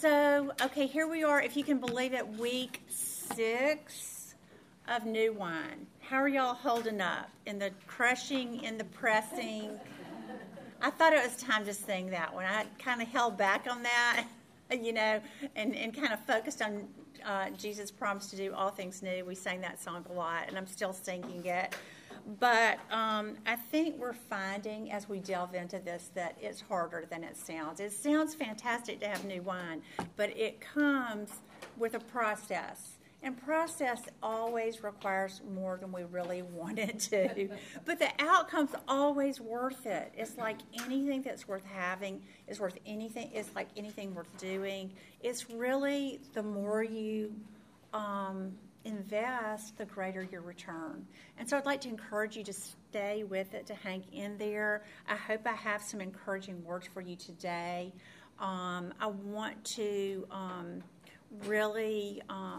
Okay, here we are, if you can believe it, week 6 of New Wine. How are y'all holding up in the crushing, in the pressing? I thought it was time to sing that one. I kind of held back on that, and kind of focused on Jesus' promise to do all things new. We sang that song a lot, and I'm still singing it. But I think we're finding, as we delve into this, that it's harder than it sounds. It sounds fantastic to have new wine, but it comes with a process. And process always requires more than we really want it to. But the outcome's always worth it. It's like anything that's worth having is worth anything. It's like anything worth doing. It's really the more you invest, the greater your return. And so I'd like to encourage you to stay with it, to hang in there. I hope I have some encouraging words for you today. I want to really...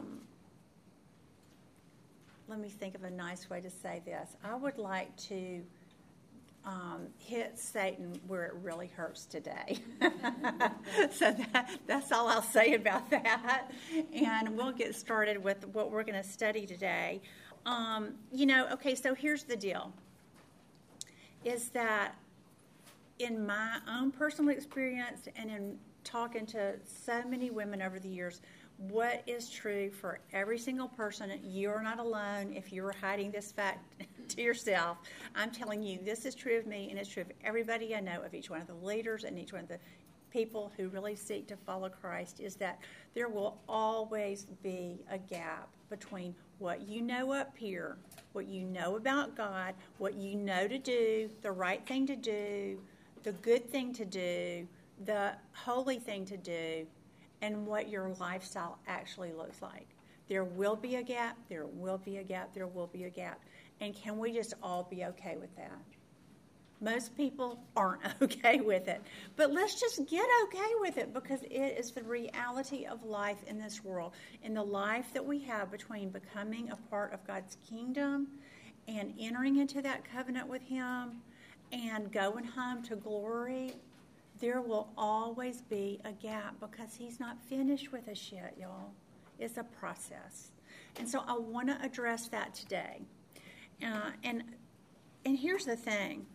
let me think of a nice way to say this. I would like to hit Satan where it really hurts today. So that's all I'll say about that. And we'll get started with what we're going to study today. Okay, so here's the deal. Is that in my own personal experience and in talking to so many women over the years, what is true for every single person, you're not alone if you're hiding this fact to yourself. I'm telling you, this is true of me, and it's true of everybody I know, of each one of the leaders and each one of the people who really seek to follow Christ, is that there will always be a gap between what you know up here, what you know about God, what you know to do, the right thing to do, the good thing to do, the holy thing to do, and what your lifestyle actually looks like. There will be a gap, there will be a gap, there will be a gap. And can we just all be okay with that? Most people aren't okay with it. But let's just get okay with it, because it is the reality of life in this world. In the life that we have between becoming a part of God's kingdom and entering into that covenant with Him and going home to glory, there will always be a gap, because He's not finished with us yet, y'all. It's a process. And so I want to address that today. And here's the thing.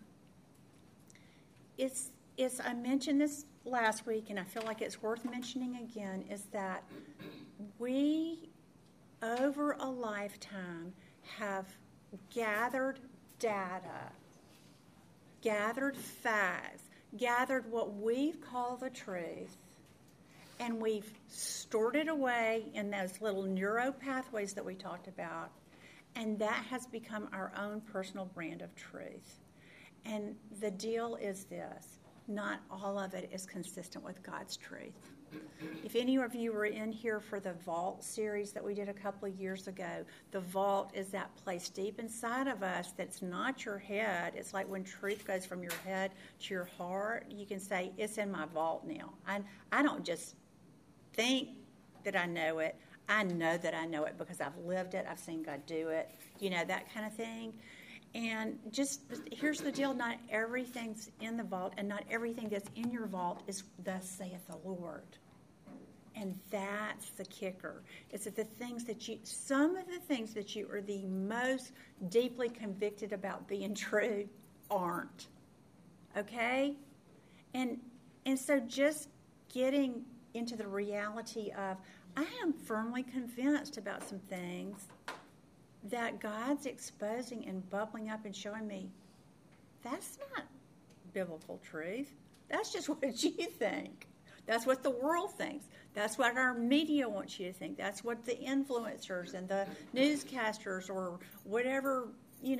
It's I mentioned this last week, and I feel like it's worth mentioning again, is that we, over a lifetime, have gathered data, gathered facts, gathered what we call the truth, and we've stored it away in those little neuro pathways that we talked about, and that has become our own personal brand of truth. And the deal is this: not all of it is consistent with God's truth. If any of you were in here for the Vault series that we did a couple of years ago, the vault is that place deep inside of us that's not your head. It's like when truth goes from your head to your heart. You can say, it's in my vault now. I don't just think that I know it. I know that I know it because I've lived it. I've seen God do it, that kind of thing. And just here's the deal: not everything's in the vault, and not everything that's in your vault is thus saith the Lord. And that's the kicker. It's that some of the things that you are the most deeply convicted about being true aren't. Okay? And so just getting into the reality of, I am firmly convinced about some things that God's exposing and bubbling up and showing me, that's not biblical truth. That's just what you think. That's what the world thinks. That's what our media wants you to think. That's what the influencers and the newscasters or whatever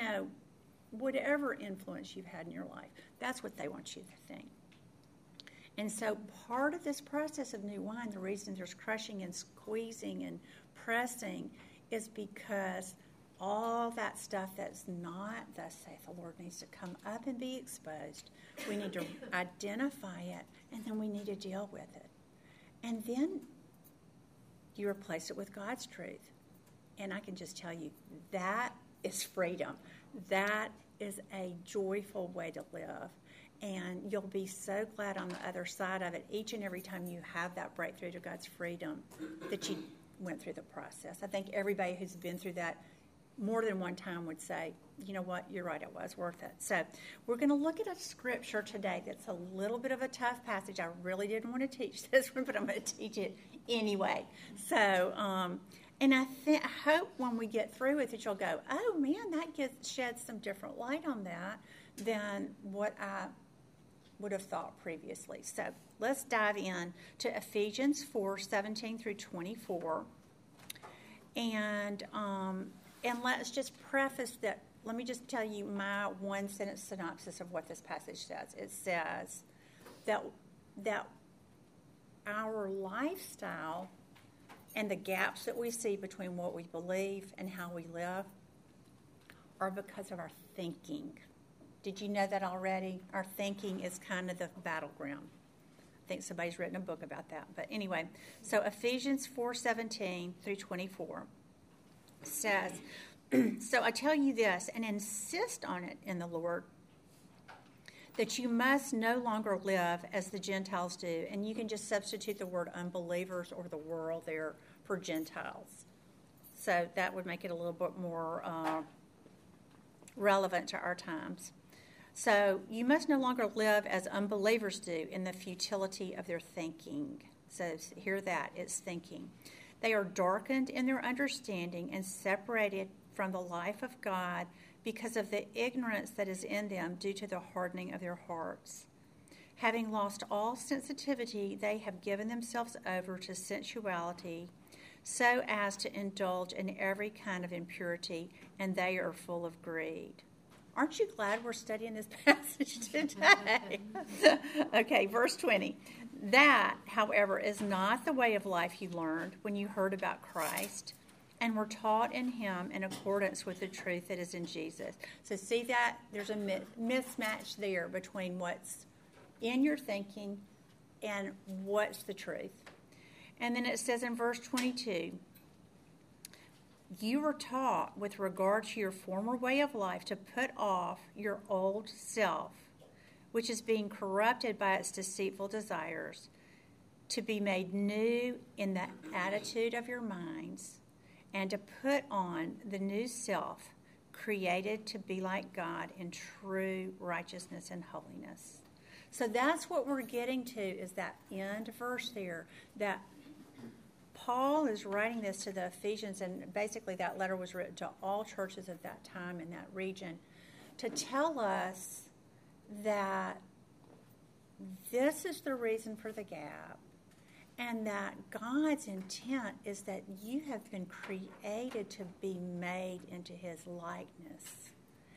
influence you've had in your life, that's what they want you to think. And so part of this process of new wine, the reason there's crushing and squeezing and pressing, is because all that stuff that's not thus saith the Lord needs to come up and be exposed. We need to identify it, and then we need to deal with it. And then you replace it with God's truth. And I can just tell you, that is freedom. That is a joyful way to live. And you'll be so glad on the other side of it each and every time you have that breakthrough to God's freedom that you went through the process. I think everybody who's been through that more than one time would say, you know what, you're right, it was worth it. So we're going to look at a scripture today that's a little bit of a tough passage. I really didn't want to teach this one, but I'm going to teach it anyway. So, and I hope when we get through with it, you'll go, oh man, that sheds some different light on that than what I would have thought previously. So let's dive in to Ephesians 4:17 through 24. And let's just preface that. Let me just tell you my one-sentence synopsis of what this passage says. It says that our lifestyle and the gaps that we see between what we believe and how we live are because of our thinking. Did you know that already? Our thinking is kind of the battleground. I think somebody's written a book about that. But anyway, so Ephesians 4:17 through 24 says, so I tell you this, and insist on it in the Lord, that you must no longer live as the Gentiles do. And you can just substitute the word unbelievers or the world there for Gentiles. So that would make it a little bit more relevant to our times. So you must no longer live as unbelievers do in the futility of their thinking. So hear that, it's thinking. They are darkened in their understanding and separated from the life of God because of the ignorance that is in them due to the hardening of their hearts. Having lost all sensitivity, they have given themselves over to sensuality so as to indulge in every kind of impurity, and they are full of greed. Aren't you glad we're studying this passage today? Okay, verse 20. That, however, is not the way of life you learned when you heard about Christ and were taught in him in accordance with the truth that is in Jesus. So see that? There's a mismatch there between what's in your thinking and what's the truth. And then it says in verse 22, you were taught with regard to your former way of life to put off your old self, which is being corrupted by its deceitful desires, to be made new in the attitude of your minds, and to put on the new self, created to be like God in true righteousness and holiness. So that's what we're getting to, is that end verse there, that Paul is writing this to the Ephesians, and basically that letter was written to all churches at that time in that region, to tell us that this is the reason for the gap, and that God's intent is that you have been created to be made into his likeness,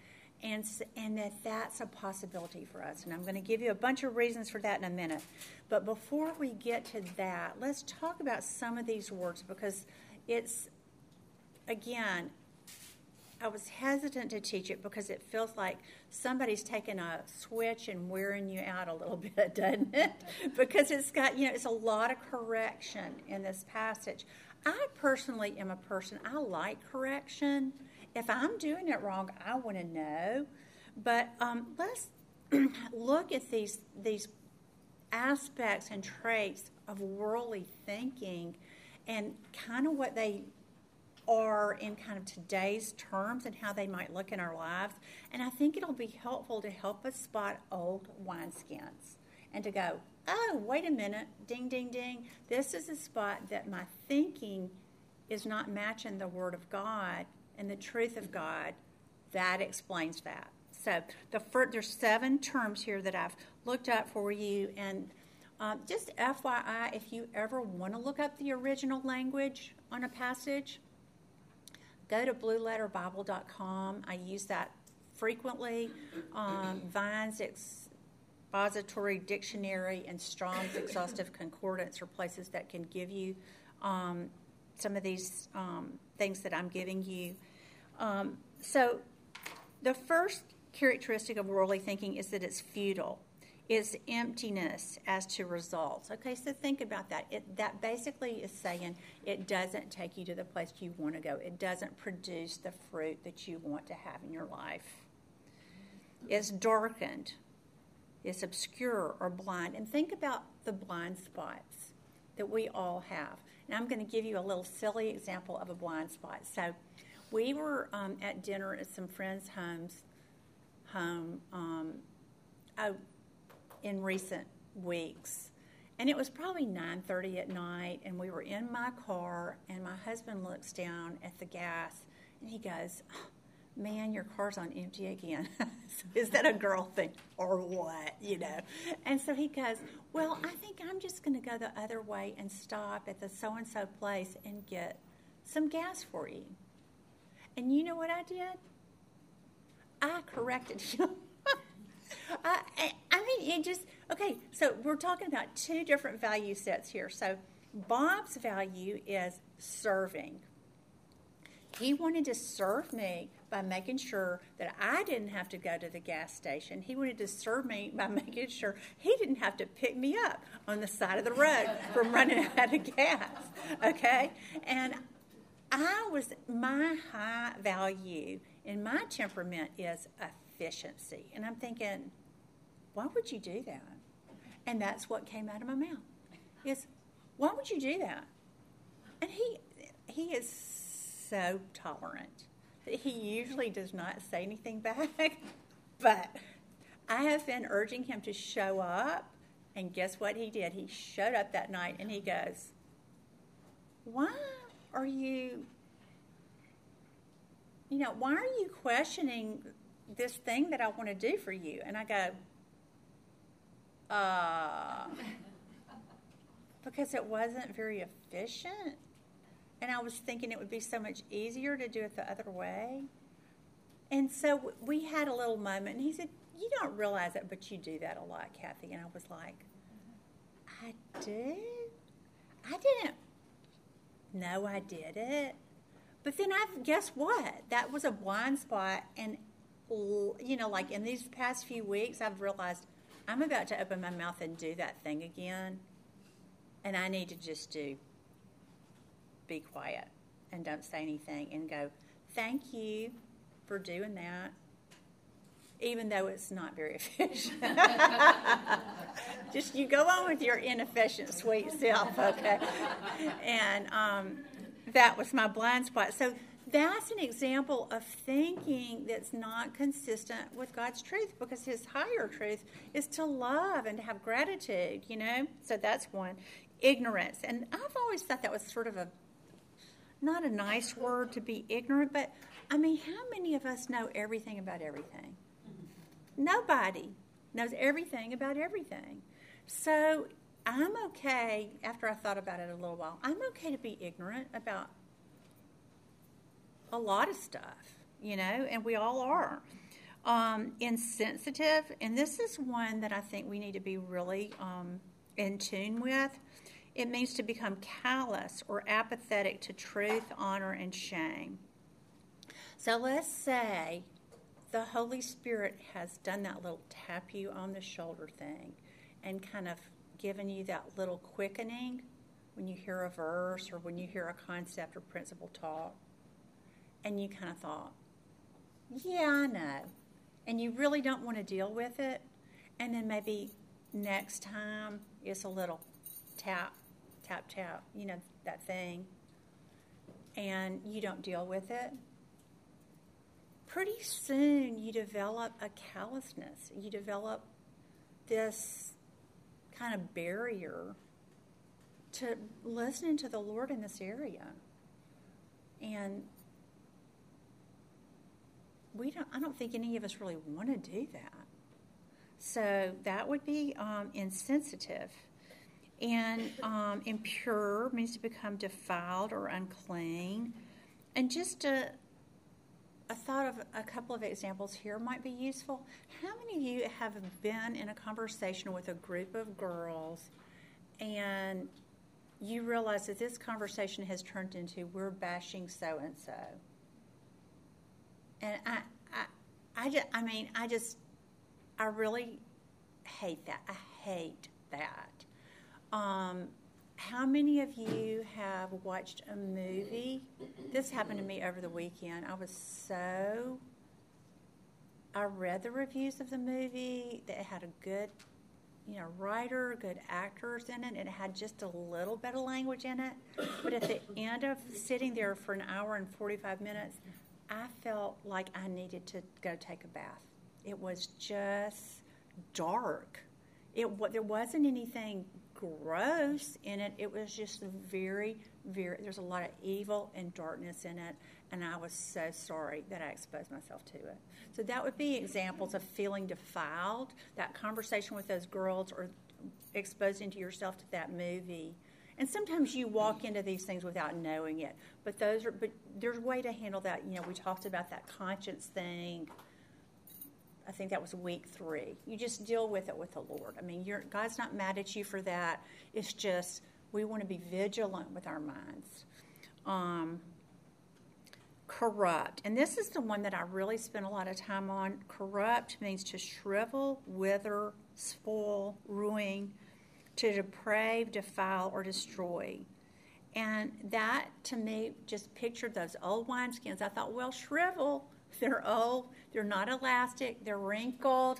and that's a possibility for us. And I'm going to give you a bunch of reasons for that in a minute. But before we get to that, let's talk about some of these words, because it's, again, I was hesitant to teach it because it feels like somebody's taken a switch and wearing you out a little bit, doesn't it? Because it's got, it's a lot of correction in this passage. I personally am a person, I like correction. If I'm doing it wrong, I want to know. But let's look at these aspects and traits of worldly thinking and kind of what they are in kind of today's terms and how they might look in our lives. And I think it'll be helpful to help us spot old wineskins and to go, oh, wait a minute, ding, ding, ding. This is a spot that my thinking is not matching the Word of God and the truth of God. That explains that. So there's 7 terms here that I've looked up for you. And just FYI, if you ever want to look up the original language on a passage, go to blueletterbible.com. I use that frequently. Vine's Expository Dictionary and Strong's Exhaustive Concordance are places that can give you some of these things that I'm giving you. So the first characteristic of worldly thinking is that it's futile. It's emptiness as to results. Okay, so think about that. That basically is saying it doesn't take you to the place you want to go. It doesn't produce the fruit that you want to have in your life. It's darkened. is obscure or blind. And think about the blind spots that we all have. And I'm going to give you a little silly example of a blind spot. So we were at dinner at some friends' home in recent weeks. And it was probably 9:30 at night, and we were in my car, and my husband looks down at the gas, and he goes, man, your car's on empty again. Is that a girl thing or what, And so he goes, well, I think I'm just going to go the other way and stop at the so-and-so place and get some gas for you. And you know what I did? I corrected him. Okay, so we're talking about two different value sets here. So Bob's value is serving. He wanted to serve me by making sure that I didn't have to go to the gas station. He wanted to serve me by making sure he didn't have to pick me up on the side of the road from running out of gas, okay? And my high value in my temperament is efficiency. And I'm thinking, why would you do that? And that's what came out of my mouth. Is, why would you do that? And he is so tolerant that he usually does not say anything back. But I have been urging him to show up, and guess what he did? He showed up that night, and he goes, why are you questioning this thing that I want to do for you? And I go, because it wasn't very efficient. And I was thinking it would be so much easier to do it the other way. And so we had a little moment, and he said, you don't realize it, but you do that a lot, Kathy. And I was like, I do? I didn't know I did it. But then guess what? That was a blind spot. And, like in these past few weeks, I've realized I'm about to open my mouth and do that thing again. And I need to just be quiet and don't say anything and go, thank you for doing that, even though it's not very efficient. Just you go on with your inefficient, sweet self, okay? And that was my blind spot. So that's an example of thinking that's not consistent with God's truth, because his higher truth is to love and to have gratitude, So that's one. Ignorance. And I've always thought that was sort of not a nice word to be ignorant, but how many of us know everything about everything? Nobody knows everything about everything. So I'm okay, after I thought about it a little while, I'm okay to be ignorant about a lot of stuff, and we all are. Insensitive, and this is one that I think we need to be really in tune with. It means to become callous or apathetic to truth, honor, and shame. So let's say the Holy Spirit has done that little tap you on the shoulder thing and kind of given you that little quickening when you hear a verse or when you hear a concept or principle taught. And you kind of thought, yeah, I know. And you really don't want to deal with it. And then maybe next time it's a little tap, tap, tap, that thing. And you don't deal with it. Pretty soon you develop a callousness. You develop this kind of barrier to listening to the Lord in this area. And I don't think any of us really want to do that. So that would be insensitive. And impure means to become defiled or unclean. And just a thought of a couple of examples here might be useful. How many of you have been in a conversation with a group of girls and you realize that this conversation has turned into, we're bashing so-and-so? And I really hate that. I hate that. How many of you have watched a movie? This happened to me over the weekend. I was so I read the reviews of the movie. That it had a good, writer, good actors in it. It had just a little bit of language in it. But at the end of sitting there for an hour and 45 minutes, I felt like I needed to go take a bath. It was just dark. There wasn't anything gross in it. It was just very, very, there's a lot of evil and darkness in it, and I was so sorry that I exposed myself to it. So that would be examples of feeling defiled, that conversation with those girls, or exposing to yourself to that movie. And sometimes you walk into these things without knowing it, but there's a way to handle that. We talked about that conscience thing. I think that was week 3. You just deal with it with the Lord. I mean, God's not mad at you for that. It's just we want to be vigilant with our minds. Corrupt. And this is the one that I really spent a lot of time on. Corrupt means to shrivel, wither, spoil, ruin, to deprave, defile, or destroy. And that, to me, just pictured those old wineskins. I thought, well, shrivel. They're old, they're not elastic, they're wrinkled,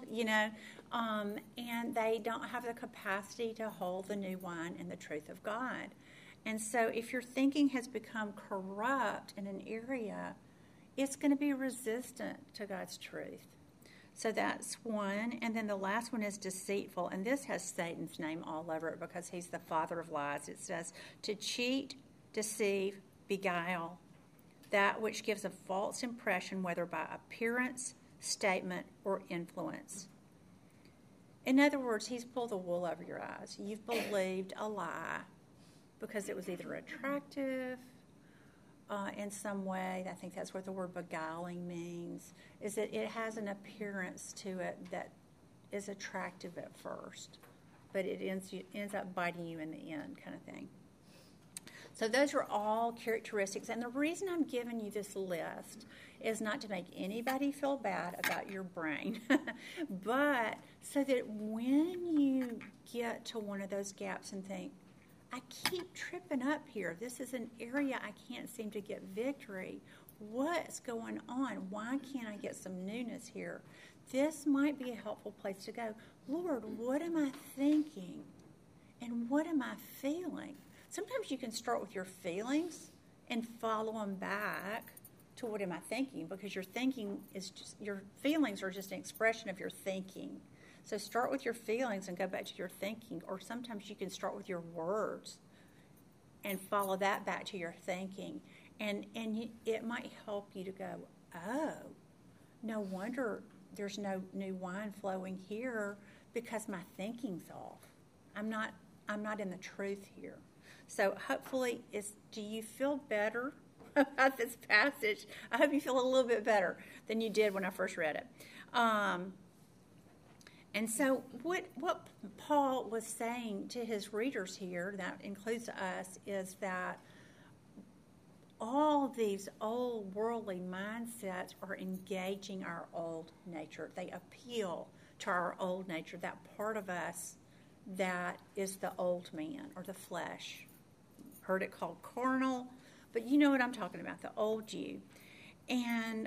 and they don't have the capacity to hold the new wine and the truth of God. And so if your thinking has become corrupt in an area, it's going to be resistant to God's truth. So that's one. And then the last one is deceitful. And this has Satan's name all over it because he's the father of lies. It says to cheat, deceive, beguile, that which gives a false impression, whether by appearance, statement, or influence. In other words, he's pulled the wool over your eyes. You've believed a lie because it was either attractive in some way. I think that's what the word beguiling means, is that it has an appearance to it that is attractive at first, but it ends up biting you in the end, kind of thing. So those are all characteristics. And the reason I'm giving you this list is not to make anybody feel bad about your brain, but so that when you get to one of those gaps and think, I keep tripping up here. This is an area I can't seem to get victory. What's going on? Why can't I get some newness here? This might be a helpful place to go. Lord, what am I thinking? And what am I feeling? Sometimes you can start with your feelings and follow them back to what am I thinking, because your feelings are just an expression of your thinking. So start with your feelings and go back to your thinking, or sometimes you can start with your words and follow that back to your thinking. And it might help you to go, oh, no wonder there's no new wine flowing here because my thinking's off. I'm not in the truth here. So hopefully, do you feel better about this passage? I hope you feel a little bit better than you did when I first read it. And so what Paul was saying to his readers here, that includes us, is that all these old worldly mindsets are engaging our old nature. They appeal to our old nature, that part of us that is the old man or the flesh. Heard it called carnal, but you know what I'm talking about, the old you. And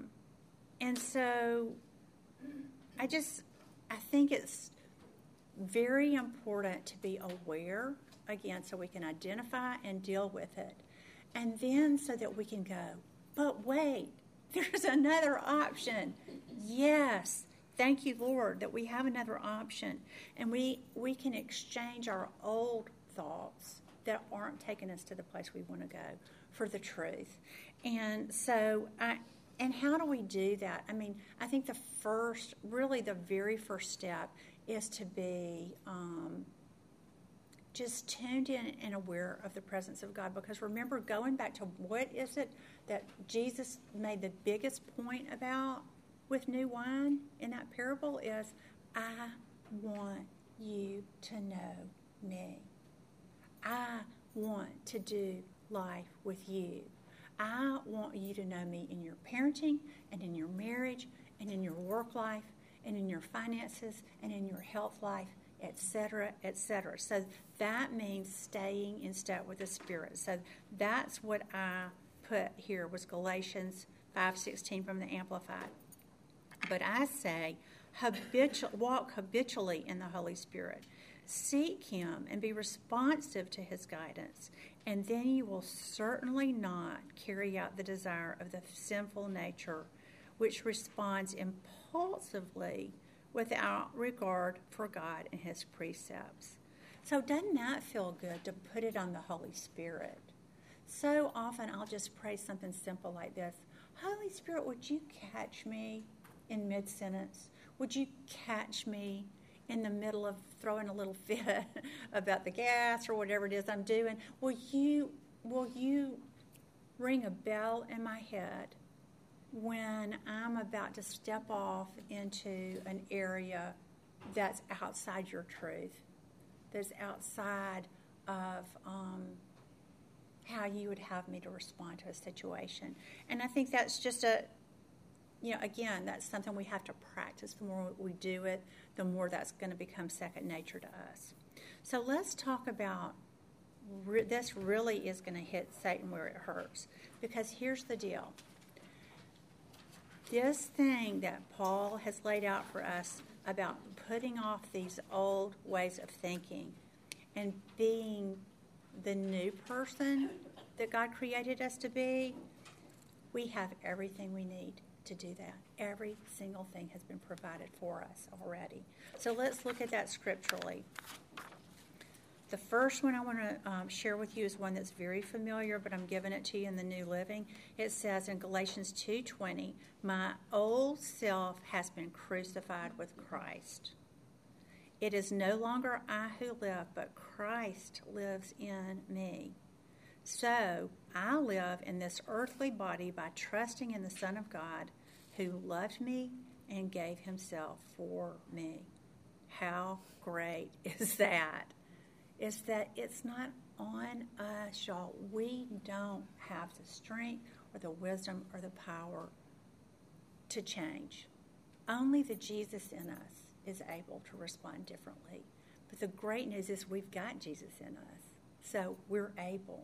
so I think it's very important to be aware, again, so we can identify and deal with it. And then so that we can go, but wait, there's another option. Yes, thank you, Lord, that we have another option. And we can exchange our old thoughts that aren't taking us to the place we want to go for the truth. And so and how do we do that? I mean, I think the very first step is to be just tuned in and aware of the presence of God. Because remember, going back to what is it that Jesus made the biggest point about with new wine in that parable is, I want you to know me. I want to do life with you. I want you to know me in your parenting and in your marriage and in your work life and in your finances and in your health life, etc., etc. So that means staying in step with the Spirit. So that's what I put here was Galatians 5:16 from the Amplified. But I say, walk habitually in the Holy Spirit. Seek him and be responsive to his guidance, and then you will certainly not carry out the desire of the sinful nature, which responds impulsively without regard for God and his precepts. So doesn't that feel good to put it on the Holy Spirit? So often I'll just pray something simple like this. Holy Spirit, would you catch me in mid-sentence? Would you catch me in the middle of throwing a little fit about the gas or whatever it is I'm doing? Will you ring a bell in my head when I'm about to step off into an area that's outside your truth, that's outside of how you would have me to respond to a situation? And I think that's just again, that's something we have to practice. The more we do it, the more that's going to become second nature to us. So let's talk about this. Really is going to hit Satan where it hurts, because here's the deal. This thing that Paul has laid out for us about putting off these old ways of thinking and being the new person that God created us to be, we have everything we need to do that. Every single thing has been provided for us already. So let's look at that scripturally. The first one I want to share with you is one that's very familiar, but I'm giving it to you in the New Living. It says in Galatians 2:20, "My old self has been crucified with Christ. It is no longer I who live, but Christ lives in me. So I live in this earthly body by trusting in the Son of God, who loved me and gave himself for me." How great is that? Is that it's not on us, y'all. We don't have the strength or the wisdom or the power to change. Only the Jesus in us is able to respond differently. But the great news is we've got Jesus in us, so we're able.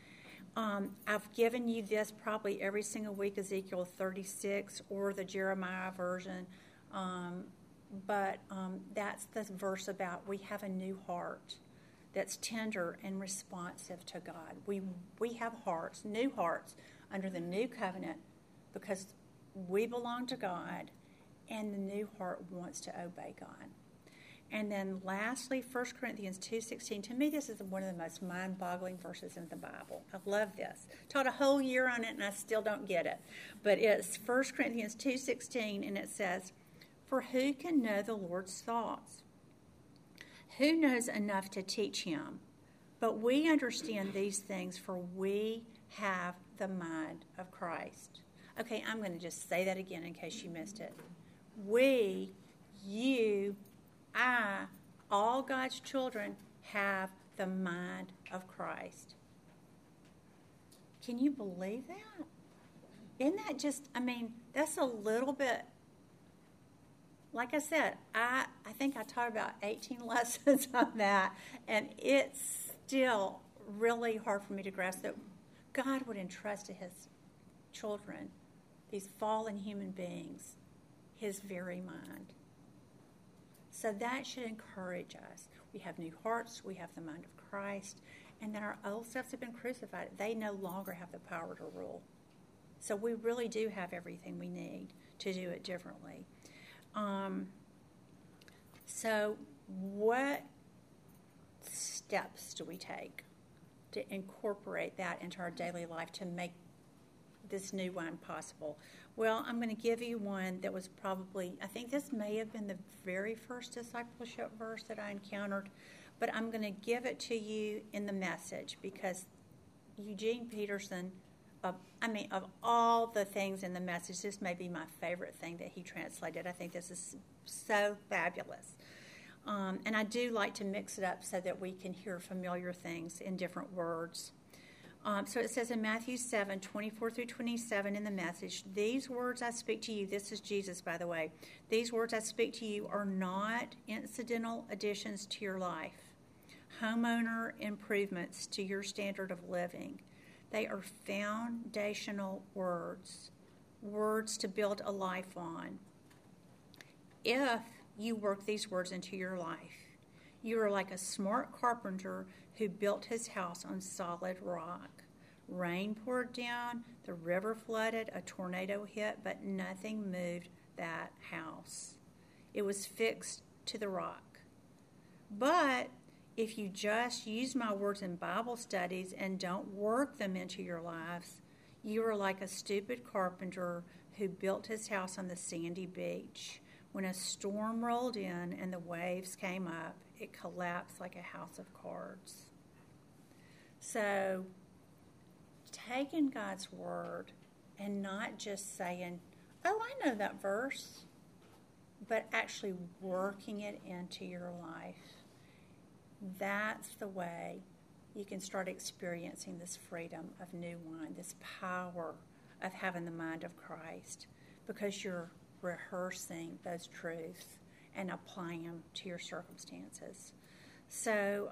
I've given you this probably every single week, Ezekiel 36 or the Jeremiah version, but that's the verse about we have a new heart that's tender and responsive to God. We have hearts, new hearts, under the new covenant because we belong to God, and the new heart wants to obey God. And then lastly, 1 Corinthians 2:16. To me, this is one of the most mind-boggling verses in the Bible. I love this. Taught a whole year on it, and I still don't get it. But it's 1 Corinthians 2:16, and it says, "For who can know the Lord's thoughts? Who knows enough to teach him? But we understand these things, for we have the mind of Christ." Okay, I'm going to just say that again in case you missed it. We, you, I, all God's children have the mind of Christ. Can you believe that? Isn't that just, that's a little bit, like I said, I think I taught about 18 lessons on that, and it's still really hard for me to grasp that God would entrust to his children, these fallen human beings, his very mind. So that should encourage us. We have new hearts, we have the mind of Christ, and then our old selves have been crucified. They no longer have the power to rule. So we really do have everything we need to do it differently. So what steps do we take to incorporate that into our daily life to make this new wine possible? Well, I'm going to give you one that was probably, I think this may have been the very first discipleship verse that I encountered, but I'm going to give it to you in the Message, because Eugene Peterson, of all the things in the Message, this may be my favorite thing that he translated. I think this is so fabulous. And I do like to mix it up so that we can hear familiar things in different words. So it says in Matthew 7:24-27 in the Message, "These words I speak to you," this is Jesus, by the way, "these words I speak to you are not incidental additions to your life, homeowner improvements to your standard of living. They are foundational words, words to build a life on. if you work these words into your life. You are like a smart carpenter who built his house on solid rock. Rain poured down, the river flooded, a tornado hit, but nothing moved that house. It was fixed to the rock. But if you just use my words in Bible studies and don't work them into your lives, you are like a stupid carpenter who built his house on the sandy beach. When a storm rolled in and the waves came up, it collapsed like a house of cards. So, taking God's word and not just saying, oh, I know that verse, but actually working it into your life. That's the way you can start experiencing this freedom of new wine, this power of having the mind of Christ, because you're rehearsing those truths and applying them to your circumstances. So,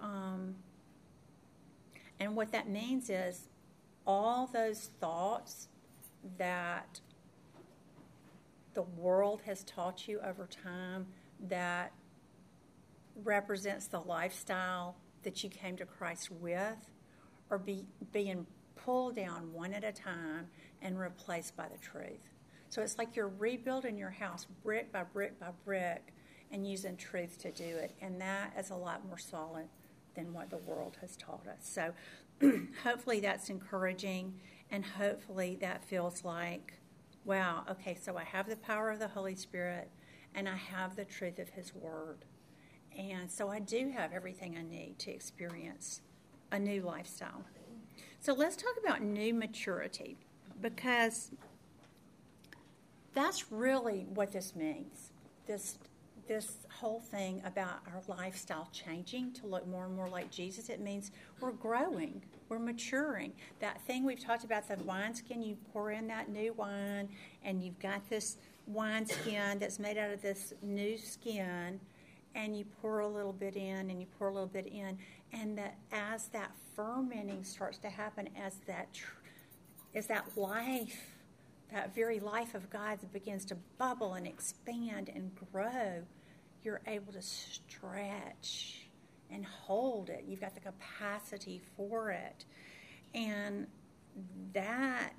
and what that means is all those thoughts that the world has taught you over time that represents the lifestyle that you came to Christ with are being pulled down one at a time and replaced by the truth. So it's like you're rebuilding your house brick by brick by brick and using truth to do it. And that is a lot more solid than what the world has taught us. So hopefully that's encouraging, and hopefully that feels like, wow, okay, so I have the power of the Holy Spirit and I have the truth of His Word. And so I do have everything I need to experience a new lifestyle. So let's talk about new maturity, because that's really what this means. This whole thing about our lifestyle changing to look more and more like Jesus, it means we're growing, we're maturing. That thing we've talked about, the wineskin, you pour in that new wine, and you've got this wineskin that's made out of this new skin, and you pour a little bit in, and you pour a little bit in, and that as that fermenting starts to happen, as that life, that very life of God that begins to bubble and expand and grow, you're able to stretch and hold it. You've got the capacity for it. And that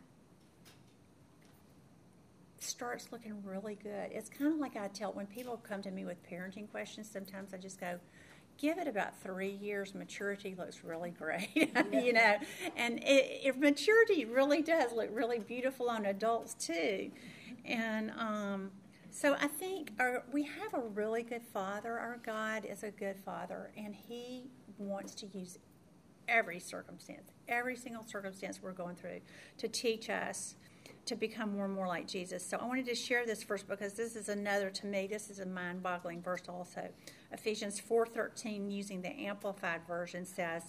starts looking really good. It's kind of like I tell, when people come to me with parenting questions, sometimes I just go, give it about 3 years, maturity looks really great, you know. And maturity really does look really beautiful on adults too. And so I think we have a really good Father. Our God is a good Father, and He wants to use every circumstance, every single circumstance we're going through, to teach us to become more and more like Jesus. So I wanted to share this first because this is another, to me, this is a mind-boggling verse also. Ephesians 4:13, using the Amplified Version, says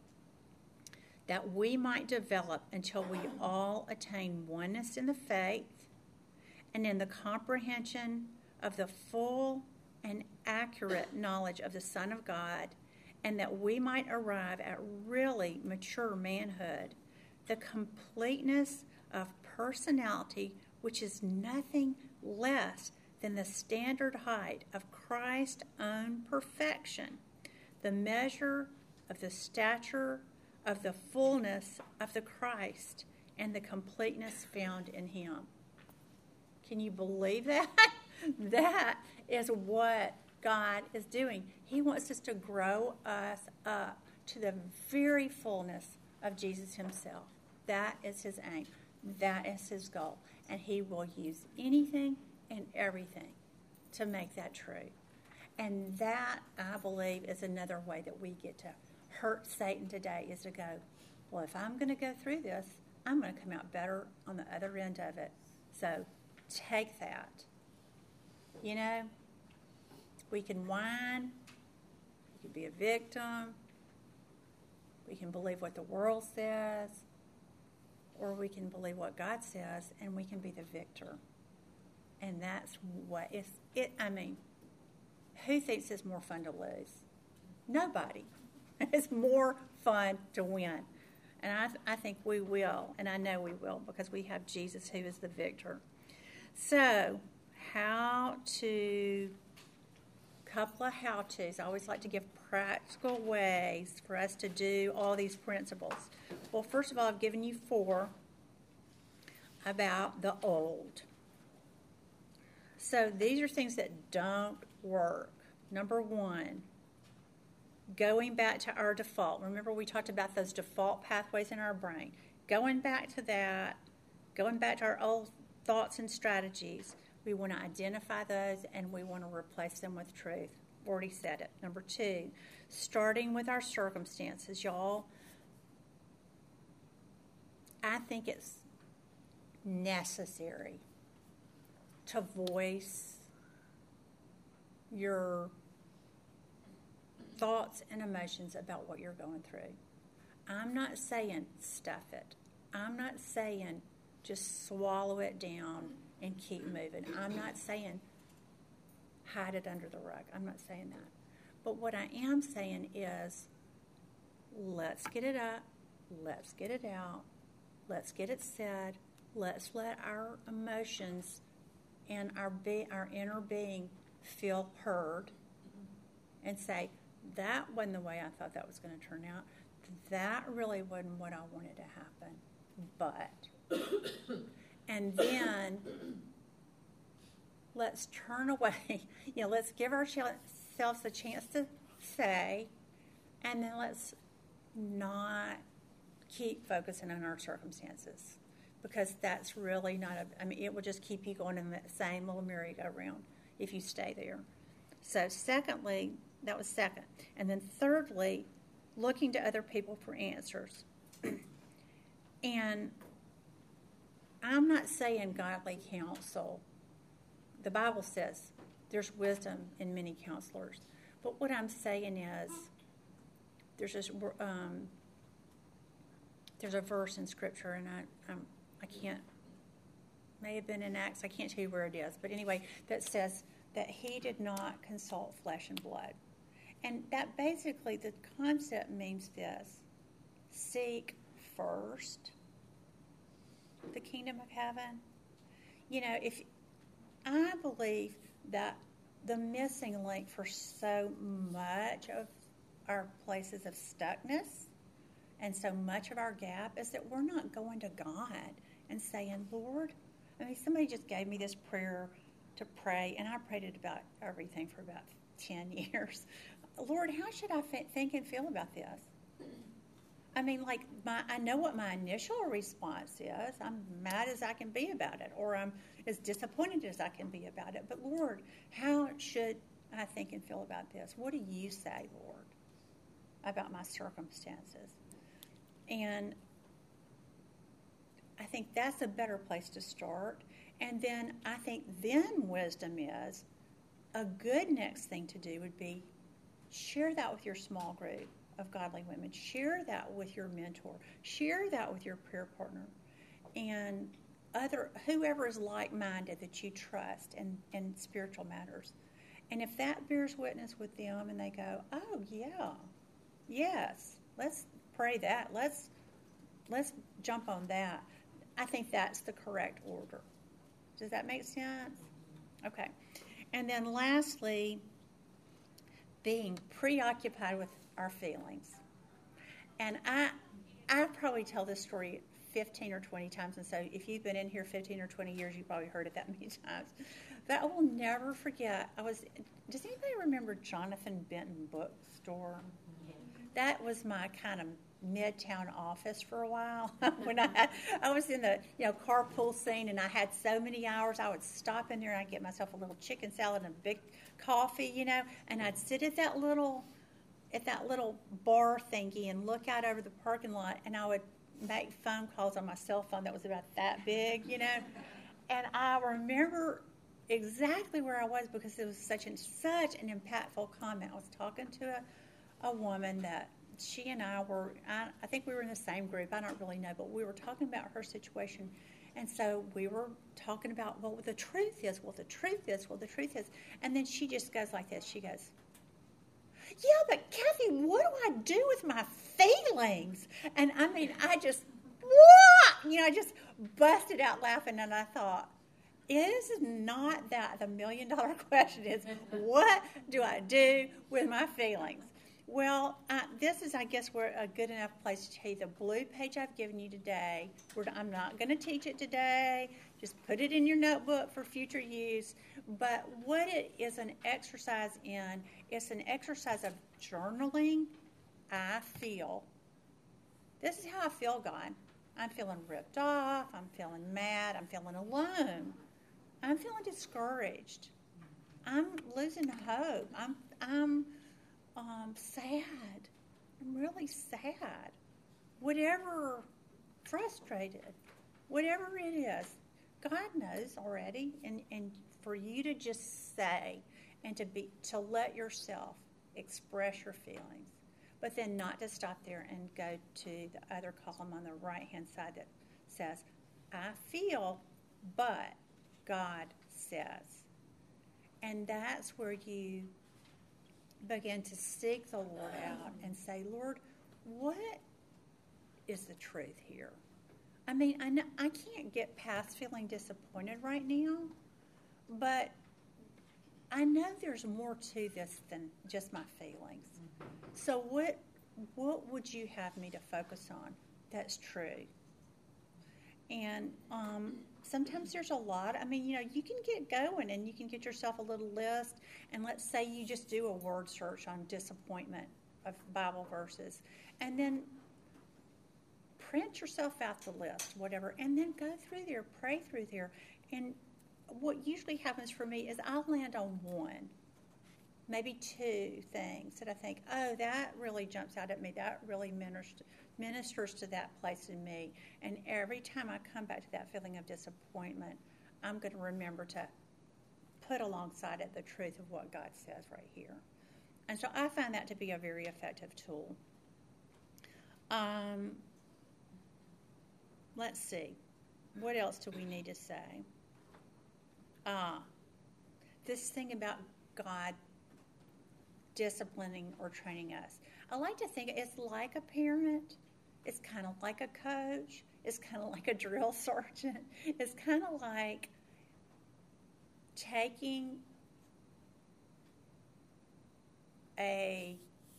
that we might develop until we all attain oneness in the faith and in the comprehension of the full and accurate knowledge of the Son of God, and that we might arrive at really mature manhood, the completeness of personality, which is nothing less than the standard height of Christ's own perfection, the measure of the stature of the fullness of the Christ, and the completeness found in Him. Can you believe that? That is what God is doing. He wants us to grow us up to the very fullness of Jesus Himself. That is His aim. That is His goal. And He will use anything and everything to make that true. And that, I believe, is another way that we get to hurt Satan today, is to go, well, if I'm going to go through this, I'm going to come out better on the other end of it. So take that. You know, we can whine. We can be a victim. We can believe what the world says. Or we can believe what God says, and we can be the victor. And that's what it. I mean, who thinks it's more fun to lose? Nobody. It's more fun to win. And I think we will, and I know we will, because we have Jesus who is the victor. So, couple of how-tos. I always like to give practical ways for us to do all these principles. Well, first of all, I've given you 4 about the old. So these are things that don't work. Number 1, going back to our default. Remember we talked about those default pathways in our brain. Going back to that, going back to our old thoughts and strategies, we want to identify those and we want to replace them with truth. Already said it. Number 2, starting with our circumstances, y'all. I think it's necessary to voice your thoughts and emotions about what you're going through. I'm not saying stuff it. I'm not saying just swallow it down and keep moving. I'm not saying hide it under the rug. I'm not saying that. But what I am saying is let's get it up. Let's get it out. Let's get it said. Let's let our emotions and our inner being feel heard and say, that wasn't the way I thought that was going to turn out. That really wasn't what I wanted to happen. But, and then let's turn away. Let's give ourselves a chance to say, and then let's not keep focusing on our circumstances, because that's really not it will just keep you going in the same little merry-go-round if you stay there. So secondly, that was second. And then thirdly, looking to other people for answers. And I'm not saying godly counsel. The Bible says there's wisdom in many counselors. But what I'm saying is there's a verse in Scripture, and I can't, may have been in Acts, I can't tell you where it is, but anyway, that says that he did not consult flesh and blood. And that basically, the concept means this: seek first the kingdom of heaven. If I believe that the missing link for so much of our places of stuckness and so much of our gap is that we're not going to God and saying, Lord, somebody just gave me this prayer to pray, and I prayed it about everything for about 10 years. Lord, how should I think and feel about this? I know what my initial response is. I'm mad as I can be about it, or I'm as disappointed as I can be about it. But Lord, how should I think and feel about this? What do you say, Lord, about my circumstances? And I think that's a better place to start. And then I think wisdom is a good next thing to do would be share that with your small group of godly women. Share that with your mentor. Share that with your prayer partner. And whoever is like-minded that you trust in spiritual matters. And if that bears witness with them and they go, oh, yeah, yes, let's pray that. Let's jump on that. I think that's the correct order. Does that make sense? Okay. And then lastly, being preoccupied with our feelings. And I probably tell this story 15 or 20 times, and so if you've been in here 15 or 20 years, you've probably heard it that many times. But I will never forget, does anybody remember Jonathan Benton Bookstore? That was my kind of midtown office for a while. When I was in the carpool scene, and I had so many hours, I would stop in there and I'd get myself a little chicken salad and a big coffee, and I'd sit at that little bar thingy and look out over the parking lot, and I would make phone calls on my cell phone that was about that big, And I remember exactly where I was because it was such an impactful comment. I was talking to a woman that she and I think we were in the same group. I don't really know, but we were talking about her situation. And so we were talking about, well, the truth is. And then she just goes like this. She goes, yeah, but Kathy, what do I do with my feelings? And I just, what? I just busted out laughing, and I thought, is not that the $1,000,000 question is, what do I do with my feelings? Well, this is, I guess, we're a good enough place to tell you the blue page I've given you today. I'm not going to teach it today. Just put it in your notebook for future use. But what it is an exercise in, it's an exercise of journaling. I feel. This is how I feel, God. I'm feeling ripped off. I'm feeling mad. I'm feeling alone. I'm feeling discouraged. I'm losing hope. I'm sad. I'm really sad. Whatever, frustrated. Whatever it is, God knows already. And for you to just say and to let yourself express your feelings. But then not to stop there and go to the other column on the right-hand side that says, I feel, but God says. And that's where you begin to seek the Lord out and say, Lord, what is the truth here? I mean, I can't get past feeling disappointed right now, but I know there's more to this than just my feelings. So what would you have me to focus on that's true? And sometimes there's a lot. I mean, you can get going and you can get yourself a little list. And let's say you just do a word search on disappointment of Bible verses. And then print yourself out the list, whatever. And then go through there, pray through there. And what usually happens for me is I'll land on one, maybe two things that I think, oh, that really jumps out at me. That really ministers to that place in me. And every time I come back to that feeling of disappointment, I'm going to remember to put alongside it the truth of what God says right here. And so I find that to be a very effective tool. Let's see. What else do we need to say? This thing about God disciplining or training us. I like to think it's like a parent. It's kind of like a coach. It's kind of like a drill sergeant. It's kind of like taking a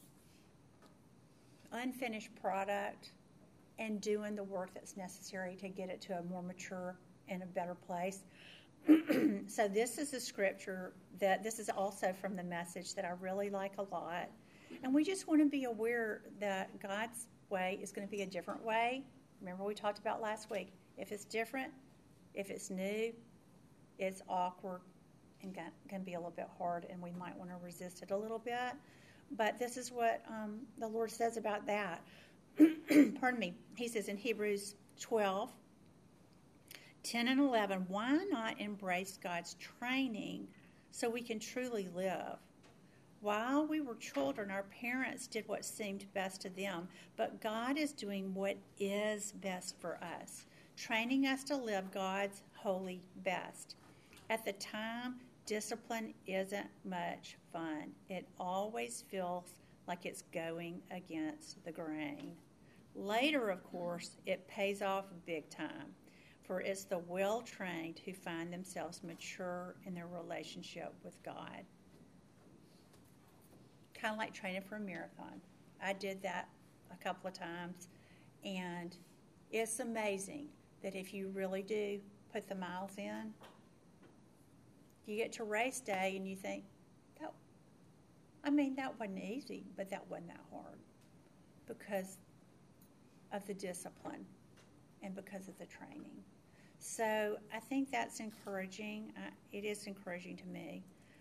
unfinished product and doing the work that's necessary to get it to a more mature and a better place. So this is a scripture this is also from the Message that I really like a lot. And we just want to be aware that God's way is going to be a different way. Remember we talked about last week. If it's different, if it's new, it's awkward and can be a little bit hard, and we might want to resist it a little bit. But this is what the Lord says about that. Pardon me. He says in Hebrews 12, 10 and 11, why not embrace God's training so we can truly live? While we were children, our parents did what seemed best to them, but God is doing what is best for us, training us to live God's holy best. At the time, discipline isn't much fun. It always feels like it's going against the grain. Later, of course, it pays off big time, for it's the well-trained who find themselves mature in their relationship with God. Kind of like training for a marathon. I did that a couple of times, and it's amazing that if you really do put the miles in, you get to race day and you think, that wasn't easy, but that wasn't that hard because of the discipline and because of the training. So I think that's encouraging. It is encouraging to me.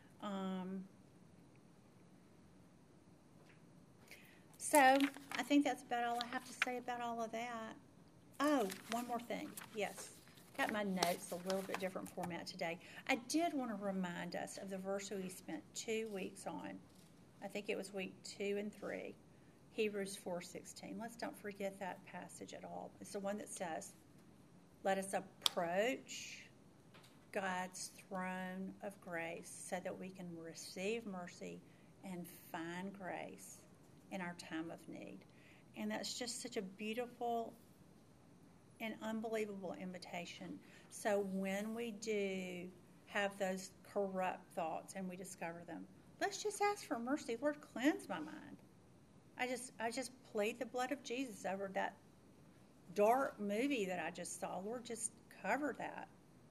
So I think that's about all I have to say about all of that. Oh, one more thing. Yes. Got my notes a little bit different format today. I did want to remind us of the verse we spent 2 weeks on. I think it was week 2 and 3, Hebrews 4:16. Let's don't forget that passage at all. It's the one that says, let us approach God's throne of grace so that we can receive mercy and find grace in our time of need. And that's just such a beautiful an unbelievable invitation. So when we do have those corrupt thoughts and we discover them, let's just ask for mercy. Lord, cleanse my mind. I just plead the blood of Jesus over that dark movie that I just saw. Lord, just cover that.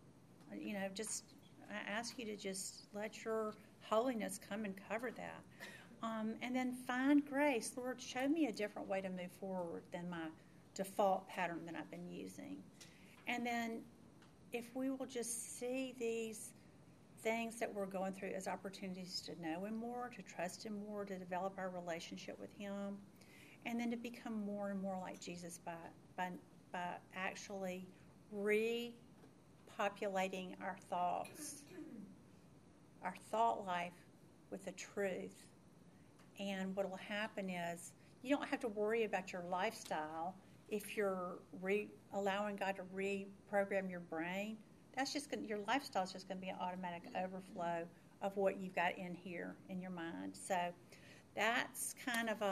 I ask you to just let your holiness come and cover that. And then find grace. Lord, show me a different way to move forward than my default pattern that I've been using. And then if we will just see these things that we're going through as opportunities to know Him more, to trust Him more, to develop our relationship with Him, and then to become more and more like Jesus by actually repopulating our thoughts, our thought life with the truth. And what will happen is you don't have to worry about your lifestyle if you're allowing God to reprogram your brain. That's just your lifestyle is just going to be an automatic overflow of what you've got in here in your mind. So that's kind of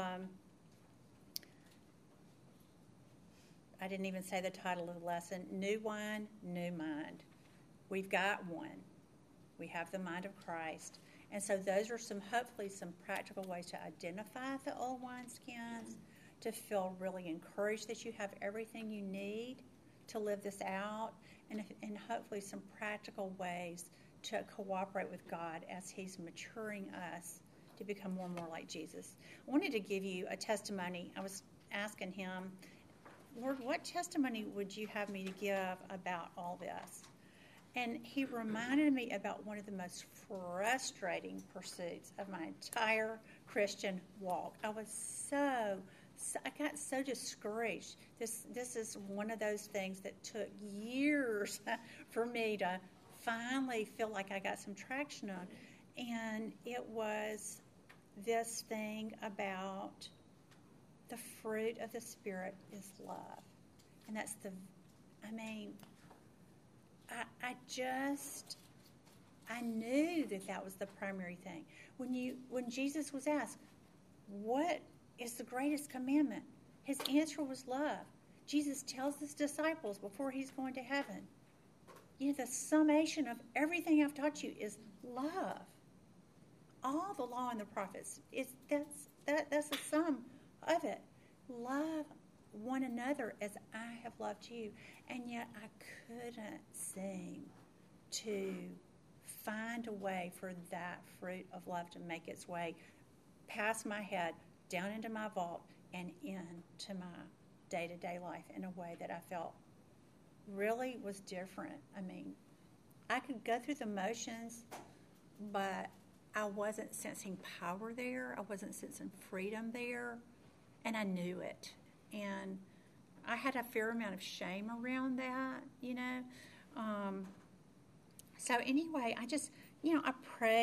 I didn't even say the title of the lesson. New wine, new mind. We've got one. We have the mind of Christ. And so those are hopefully some practical ways to identify the old wineskins, to feel really encouraged that you have everything you need to live this out, and hopefully some practical ways to cooperate with God as He's maturing us to become more and more like Jesus. I wanted to give you a testimony. I was asking Him, Lord, what testimony would you have me to give about all this? And He reminded me about one of the most frustrating pursuits of my entire Christian walk. I got so discouraged. This is one of those things that took years for me to finally feel like I got some traction on. And it was this thing about the fruit of the Spirit is love. And that's I knew that was the primary thing. When Jesus was asked, what is the greatest commandment? His answer was love. Jesus tells His disciples before He's going to heaven, the summation of everything I've taught you is love. All the law and the prophets, that's the sum of it. Love one another as I have loved you. And yet I couldn't seem to find a way for that fruit of love to make its way past my head, down into my vault, and into my day-to-day life in a way that I felt really was different. I could go through the motions, but I wasn't sensing power there. I wasn't sensing freedom there, and I knew it. And I had a fair amount of shame around that, So anyway, I just, I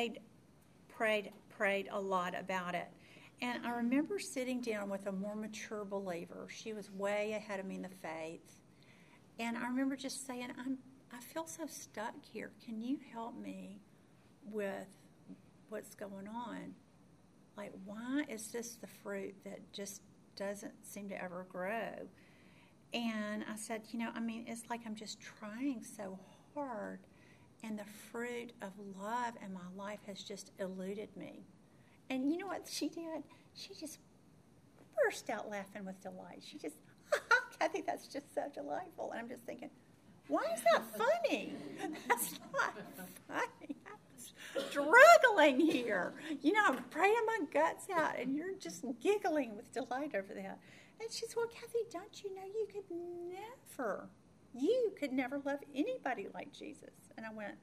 prayed a lot about it. And I remember sitting down with a more mature believer. She was way ahead of me in the faith. And I remember just saying, I feel so stuck here. Can you help me with what's going on? Like, why is this the fruit that just doesn't seem to ever grow? And I said, it's like I'm just trying so hard, and the fruit of love in my life has just eluded me. And you know what she did? She just burst out laughing with delight. She just, Kathy, that's just so delightful. And I'm just thinking, why is that funny? That's not funny. I'm struggling here. I'm praying my guts out, and you're just giggling with delight over that. And she said, well, Kathy, don't you know you could never love anybody like Jesus? And I went,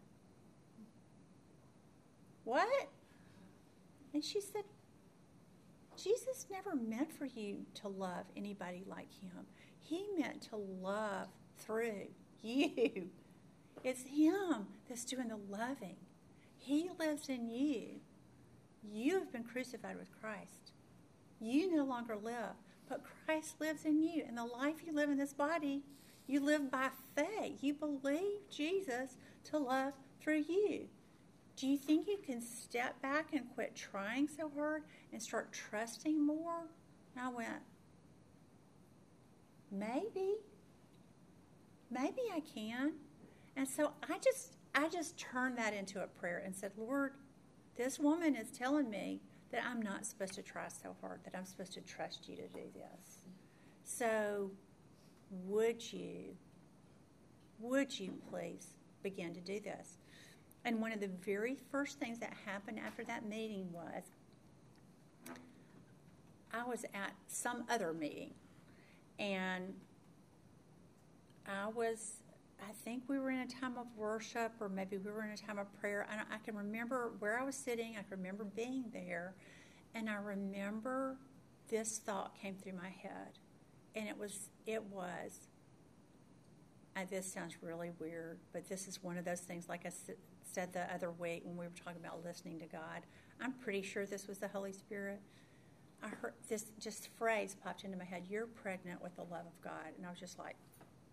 what? And she said, Jesus never meant for you to love anybody like Him. He meant to love through you. It's Him that's doing the loving. He lives in you. You have been crucified with Christ. You no longer live, but Christ lives in you. And the life you live in this body, you live by faith. You believe Jesus to love through you. Do you think you can step back and quit trying so hard and start trusting more? And I went, maybe. maybe I can. And so I just turned that into a prayer and said, Lord, this woman is telling me that I'm not supposed to try so hard, that I'm supposed to trust you to do this. So would you please begin to do this? And one of the very first things that happened after that meeting was I was at some other meeting, and I think we were in a time of worship, or maybe we were in a time of prayer. I can remember where I was sitting. I can remember being there, and I remember this thought came through my head, and it was. This sounds really weird, but this is one of those things, like I said the other week when we were talking about listening to God. I'm pretty sure this was the Holy Spirit. I heard this just phrase popped into my head, you're pregnant with the love of God. And I was just like,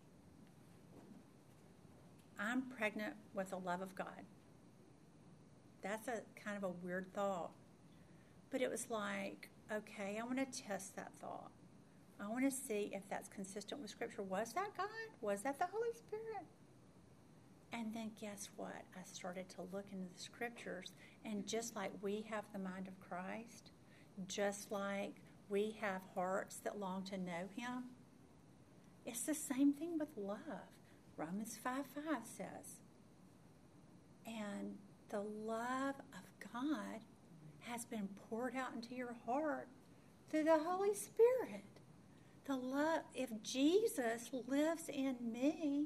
I'm pregnant with the love of God. That's a kind of a weird thought. But it was like, okay, I want to test that thought. I want to see if that's consistent with Scripture. Was that God? Was that the Holy Spirit? And then guess what? I started to look into the Scriptures, and just like we have the mind of Christ, just like we have hearts that long to know Him, it's the same thing with love. Romans 5:5 says, and the love of God has been poured out into your heart through the Holy Spirit. The love, if Jesus lives in me,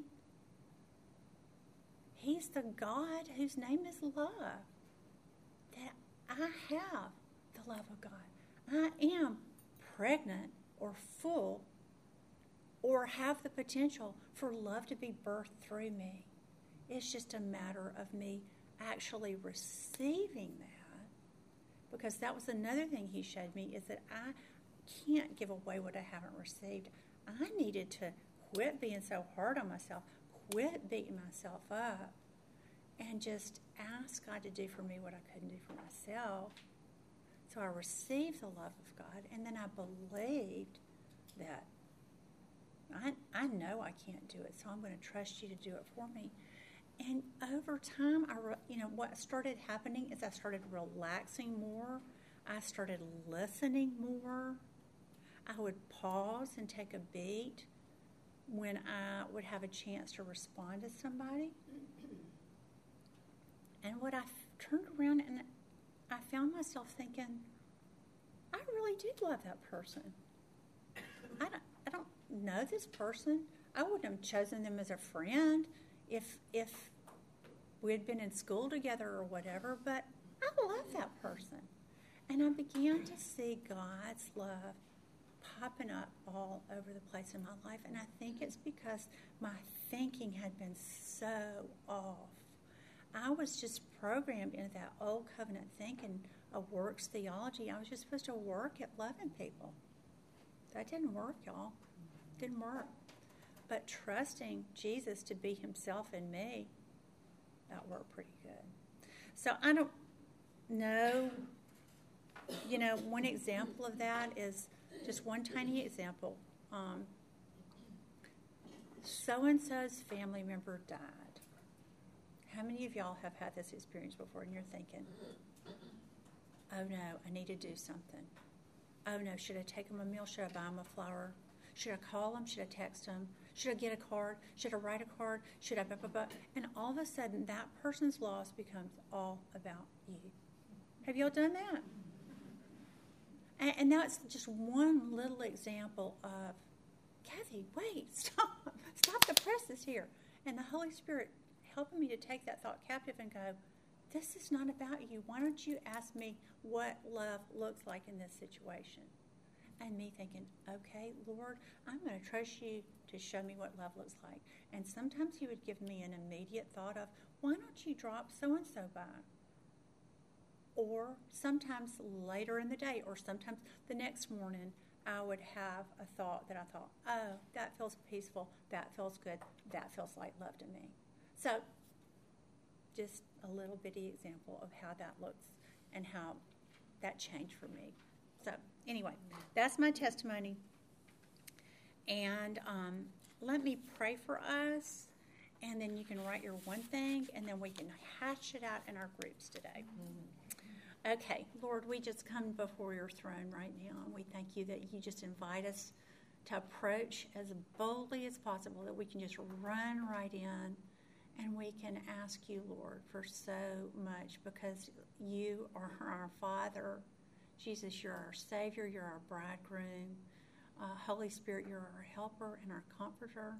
He's the God whose name is love. That I have the love of God. I am pregnant or full or have the potential for love to be birthed through me. It's just a matter of me actually receiving that. Because that was another thing He showed me, is that I can't give away what I haven't received. I needed to quit being so hard on myself, quit beating myself up, and just ask God to do for me what I couldn't do for myself. So I received the love of God, and then I believed that I know I can't do it, so I'm going to trust you to do it for me. And over time, what started happening is I started relaxing more. I started listening more. I would pause and take a beat when I would have a chance to respond to somebody. And what I turned around and I found myself thinking, I really did love that person. I don't know this person. I wouldn't have chosen them as a friend if we had been in school together or whatever, but I love that person. And I began to see God's love popping up all over the place in my life. And I think it's because my thinking had been so off. I was just programmed into that old covenant thinking, a works theology. I was just supposed to work at loving people. That didn't work, y'all. Didn't work. But trusting Jesus to be Himself in me, that worked pretty good. So I don't know, one example of that is just one tiny example. So-and-so's family member died. How many of y'all have had this experience before and you're thinking, oh no, I need to do something. Oh no, should I take them a meal? Should I buy them a flower? Should I call them? Should I text them? Should I get a card? Should I write a card? Should I blah, blah, blah? And all of a sudden, that person's loss becomes all about you. Have y'all done that? And that's just one little example of, Kathy, wait, stop the press is here. And the Holy Spirit helping me to take that thought captive and go, this is not about you. Why don't you ask me what love looks like in this situation? And me thinking, okay, Lord, I'm going to trust you to show me what love looks like. And sometimes He would give me an immediate thought of, why don't you drop so-and-so by? Or sometimes later in the day, or sometimes the next morning, I would have a thought that I thought, oh, that feels peaceful, that feels good, that feels like love to me. So just a little bitty example of how that looks and how that changed for me. So anyway, that's my testimony. And let me pray for us, and then you can write your one thing, and then we can hash it out in our groups today. Okay, Lord, we just come before your throne right now, and we thank you that you just invite us to approach as boldly as possible, that we can just run right in, and we can ask you, Lord, for so much, because you are our Father. Jesus, you're our Savior, you're our bridegroom. Holy Spirit, you're our helper and our comforter.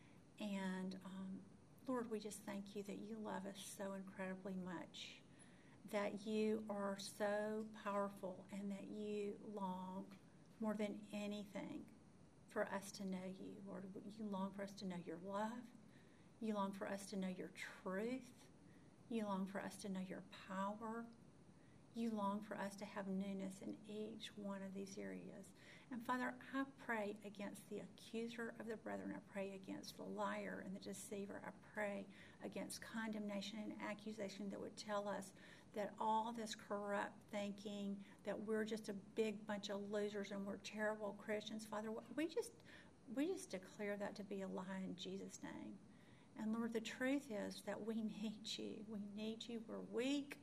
And Lord, we just thank you that you love us so incredibly much, that you are so powerful, and that you long more than anything for us to know you. Lord, you long for us to know your love. You long for us to know your truth. You long for us to know your power. You long for us to have newness in each one of these areas. And Father, I pray against the accuser of the brethren. I pray against the liar and the deceiver. I pray against condemnation and accusation that would tell us that all this corrupt thinking, that we're just a big bunch of losers and we're terrible Christians. Father, we just declare that to be a lie in Jesus' name. And Lord, the truth is that we need you. We need you. We're weak,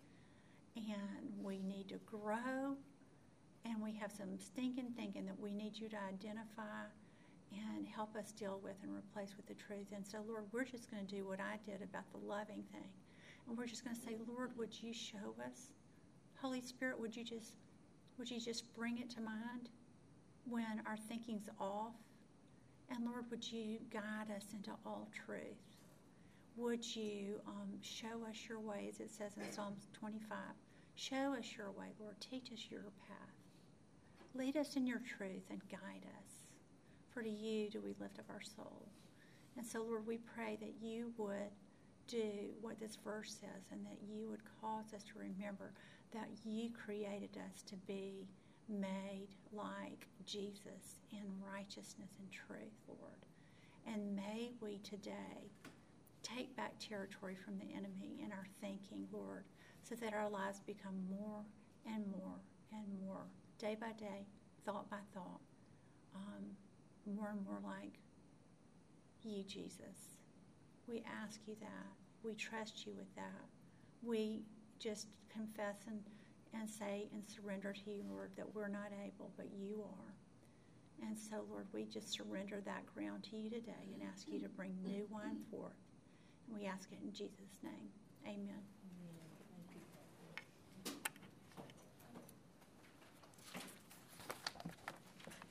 and we need to grow, and we have some stinking thinking that we need you to identify and help us deal with and replace with the truth. And so, Lord, we're just going to do what I did about the loving thing. And we're just going to say, Lord, would you show us? Holy Spirit, would you just bring it to mind when our thinking's off? And Lord, would you guide us into all truth? Would you show us your way, as it says in Psalms 25. Show us your way, Lord. Teach us your path. Lead us in your truth and guide us. For to you do we lift up our soul. And so, Lord, we pray that you would do what this verse says, and that you would cause us to remember that you created us to be made like Jesus in righteousness and truth, Lord. And may we today take back territory from the enemy in our thinking, Lord, so that our lives become more and more and more, day by day, thought by thought, more and more like you, Jesus. We ask you that. We trust you with that. We just confess and say and surrender to you, Lord, that we're not able, but you are. And so, Lord, we just surrender that ground to you today and ask you to bring new wine forth. And we ask it in Jesus' name. Amen.